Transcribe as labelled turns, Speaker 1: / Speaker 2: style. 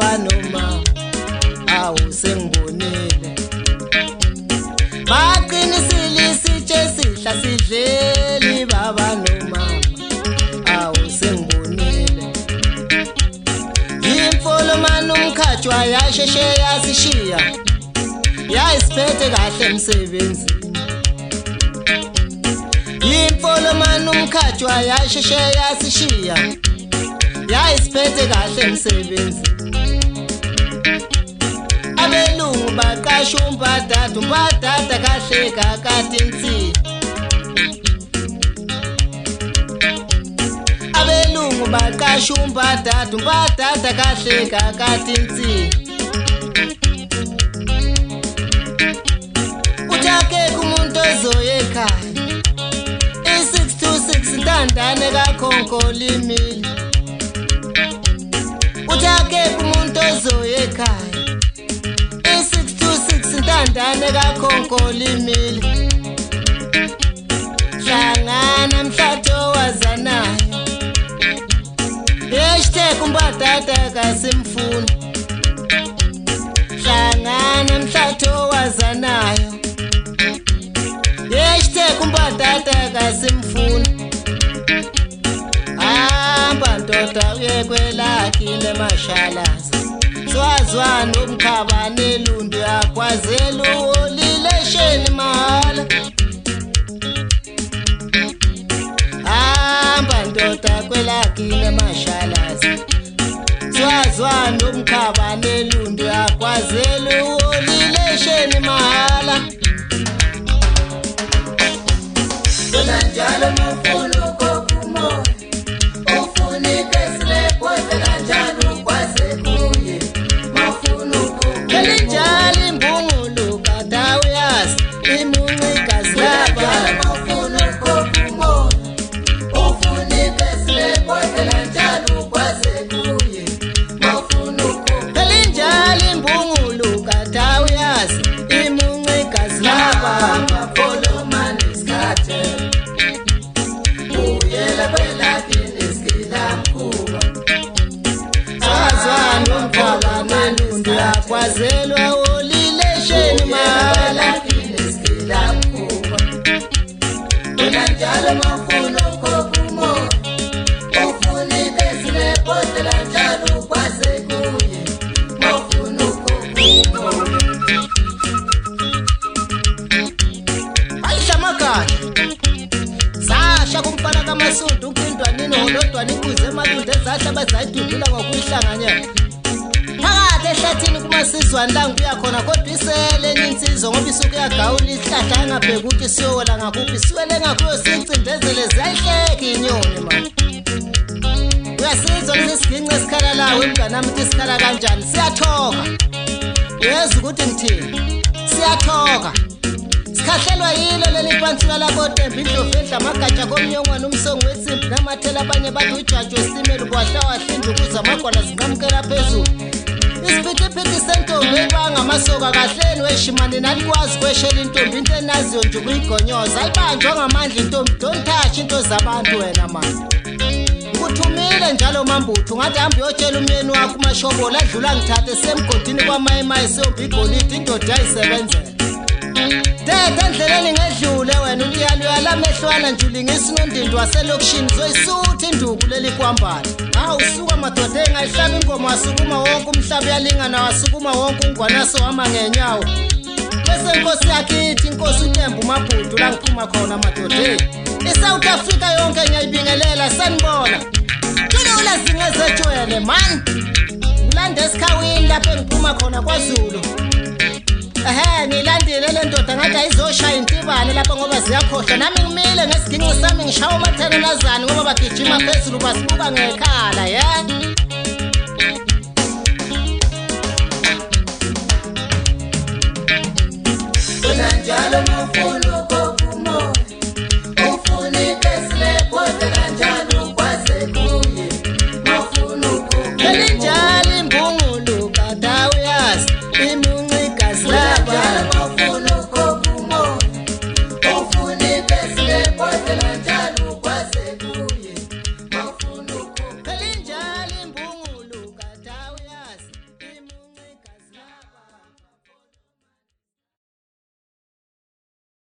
Speaker 1: baba noma awusengibonile baqinisile isitshe sihla sidleli baba noma awusengibonile imfolo mani umkhatshwa yasheshe yasishiya yayisiphethe kahle emsebenzini imfolo mani umkhatshwa yasheshe yasishiya yayisiphethe kahle emsebenzini abelungu baqasha umbadada kahle kakade insini abelungu baqasha umbadada kahle kakade insini uthake kumuntu ozoya ekhaya i626 ntandane kakhonkolimile uthake kumuntu ozoya ekhaya i626 ntandane kakhonkolimile hlangana mhlatho wazanayo #umbadada kasimfuna hlangana mhlatho wazanayo #umbadada kasimfuna hamba ndoda uye kwelakhi nemashalaza swazwana umkhaba nelundu yakwazela uholilesheni mahala hamba ndoda kwelakhi nemashalaza swazwana umkhaba nelundu yakwazela uholilesheni mahala njalo mafuna kokumoya ufunike silekwe kanjalo kwaze kuye mafuna kokumoya njalo imbungulu kada uyazi imuncikazi lapha mafuna kokumoya ufunike silekwe kanjalo kwaze kuye mafuna kokumoya njalo imbungulu kada uyazi imuncikazi lapha mafolo mani skate kwazelwa olilesheni mahala njalo mafuna kokumoya ufunike silebhodlela njalo kwaze kuye mafuna kokumoya ayishamagaya sasha kumfana kaMasudu ukhindwanini holodwana inkuze emalunde ezahla bazayidudula ngokuyihlanganyela phakathi ehlathini kumasizwana la ngibuya khona kodwa isele insizwa ngoba isuke yagawula isihlahla angabheka ukuthi siyola ngakuphi siwele ngakho sicindezele ziyayihleka inyoni manje uyasizwa lesigince esikhala lawo emnganami ukuthi sikhala kanjani siyathoka uyezwa ukuthi ngithini siyathoka sikhahlelwa yilo leli phansika lakotemba indlovu edla amagatsha komnyongwana umsongo wesimbi namathela abanye bathi ujaji wesitimela ukwahla-wahlinda ukuze amagwala zinqamukela phezulu isiphithiphithi sentombi ebanga amasoka kahleni weshimane nalikwazi kweshela intombi into enaziyo nje ukuyigonyoza ayibanjwa ngamandla intombi don't touch into zabantu wena manje ngikuthumile njalo mambuthu ngathi hambe uyotshela umyeni wakho uMashobolo adlula ngithathe semgodini kwamayimayi siyombi igolide indoda yayisebenzela Dede endleleni ngedlule wena untiyalo yalamehlwana nje ulingisa unondindi waselokishini zoyisuthi induku leli kwambala usuka madoda engayihlaba inkomo wasukuma wonke umhlaba uyalingana wasukuma wonke ungwanaso wama ngenyawo bese inkosi yakhe ithi inkosi uTembu uMabhudu la ngiphuma khona madoda iSouth Africa yonke ngiyayibingelela sanibona kulula zingezejwele man ngilande esikhawini lapho engiphuma khona kwaZulu nilandile le ndoda ngathi ayizoshaya intibane lapha ngoba ziyakhohlwa nami ngimile ngesiginqi sami ngishawa amathena nazani ngoba bagijima phezulu basibuka ngekhala njalo mafuna